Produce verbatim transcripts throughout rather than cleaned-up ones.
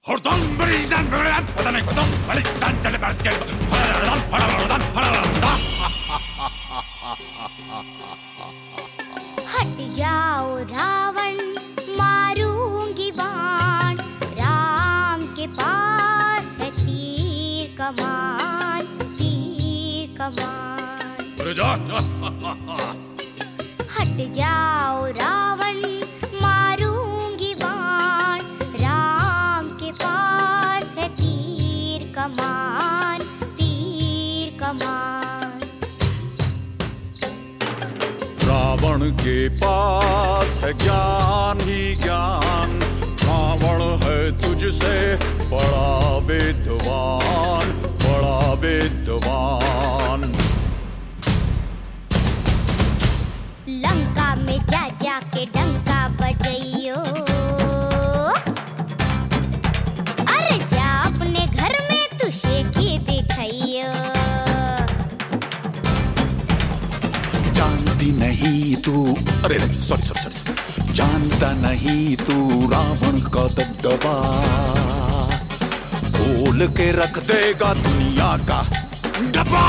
हट जाओ रावण, मारूंगी बाण, राम के पास है तीर कमान, तीर कमान। हट जाओ रावण, मारूंगी बाण, राम के पास है तीर कमान, तीर कमान। रावण के पास है ज्ञान ही ज्ञान, रावण है तुझसे बड़ा विद्वान, बड़ा विद्वान। लंका में जा जा के डंका बजइयो, अरे जा अपने घर में तू शेखी दिखाइयो। जानती नहीं तू, अरे सॉरी सॉरी सॉरी, जानता नहीं तू रावण का दबदबा, खोल के रख देगा दुनिया का डब्बा।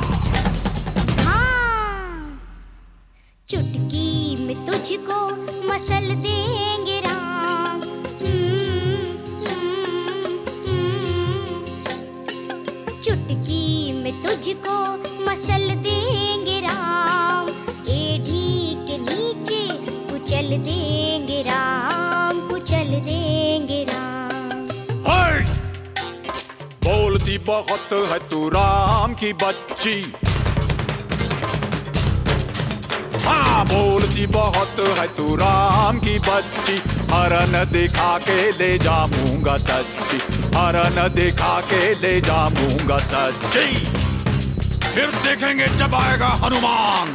हाँ, चुटकी में तुझको मसल देंगे राम, चुटकी में तुझको मसल देंगे राम, एड़ी के नीचे कुचल देंगे राम, कुचल देंगे राम। बोलती बहुत है तू राम की बच्ची, हाँ बोलती बहुत है तू राम की बच्ची, हरन दिखा के ले जाऊंगा सच्ची, हरन दिखा के ले जाऊंगा सच्ची। फिर देखेंगे जब आएगा हनुमान।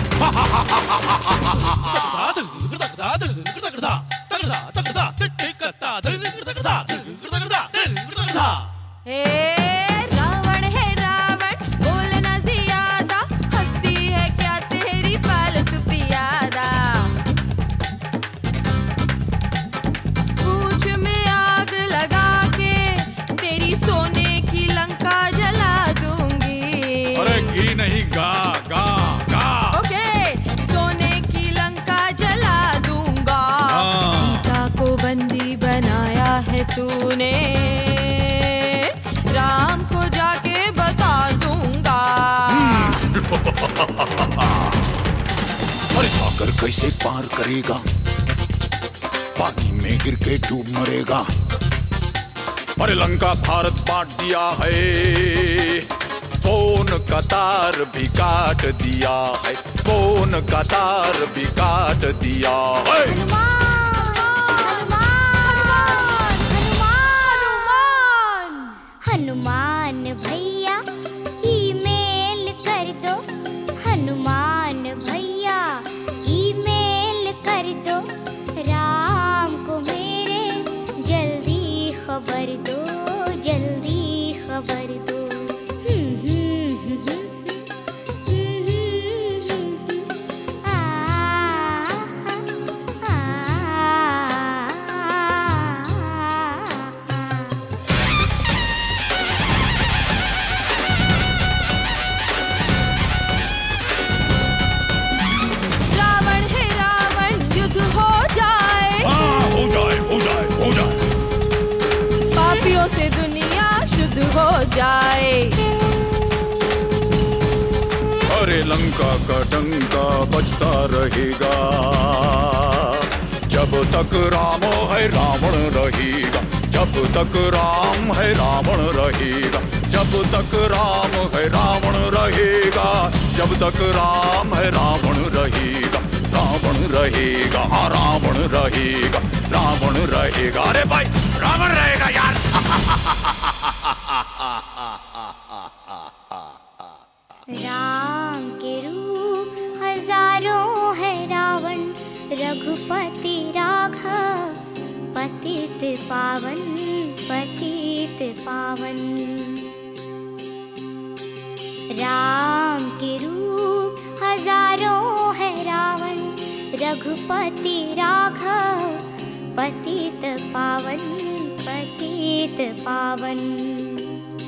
हे रावण है रावण, बोलना ज्यादा, हंसती है क्या तेरी पालतू पियादा। पूंछ में आग लगा के तेरी सोने की लंका जला दूंगी। अरे घी नहीं गा गा गा। ओके, सोने की लंका जला दूंगा। सीता को बंदी बनाया है तूने, राम को जाके बता दूंगा। अरे सागर कैसे पार करेगा, पानी में गिर के डूब मरेगा। अरे लंका भारत बांट दिया है, फोन का तार भी काट दिया है, फोन का तार भी काट दिया है। हनुमान भैया ईमेल कर दो, हनुमान भैया ईमेल कर दो, राम को मेरे जल्दी खबर दो, जल्दी खबर दो। से दुनिया शुद्ध हो जाए। अरे लंका का डंका बजता रहेगा, जब तक राम है रावण रहेगा, जब तक राम है रावण रहेगा, जब तक राम है रावण रहेगा, जब तक राम है रावण रहेगा, रावण रहेगा, हाँ रावण रहेगा, रावण रहेगा। अरे भाई रावण रहेगा यार। राम के रूप हजारों है रावण, रघुपति राघव पतित पावन, पतित पावन। राम के रूप हजारों है रावण, रघुपति राघव पतित पावन, पतित पावन।